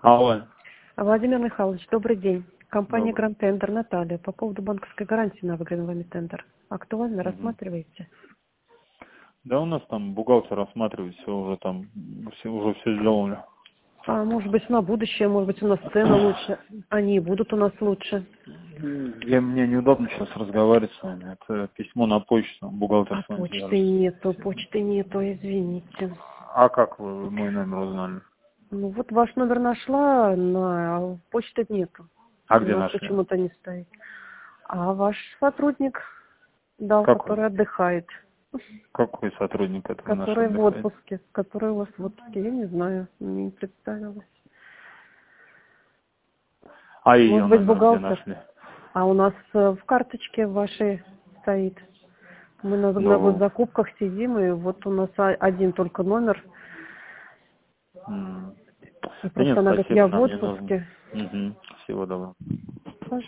Алло. Владимир Михайлович, добрый день. Компания Добрый. Grand Tender, Наталья, по поводу банковской гарантии на выигранный вами тендер. Актуально Мгм. рассматриваете? Да у нас там бухгалтер рассматривает, все уже там, уже все сделали. А может быть на будущее, может быть у нас цены лучше, они будут у нас лучше. Мне неудобно сейчас разговаривать с вами. Это письмо на почту, бухгалтер А с вами почты свяжется. нету, извините. А как вы мой номер узнали? Ну вот ваш номер нашла, а почты нету. А У где нас нашли? почему-то не стоит. А ваш сотрудник дал, Какой? который отдыхает. Какой сотрудник этого наш Который в отдыхает? отпуске. Который у вас в отпуске, я не знаю, мне не представилось. А ее Может быть, номер где бухгалтер. нашли? А у нас в карточке вашей стоит. Мы на Ну, госзакупках сидим, и вот у нас один только номер. м, И да нет, просто она говорит, спасибо, я в нам не нужно. отпуске. Всего доброго.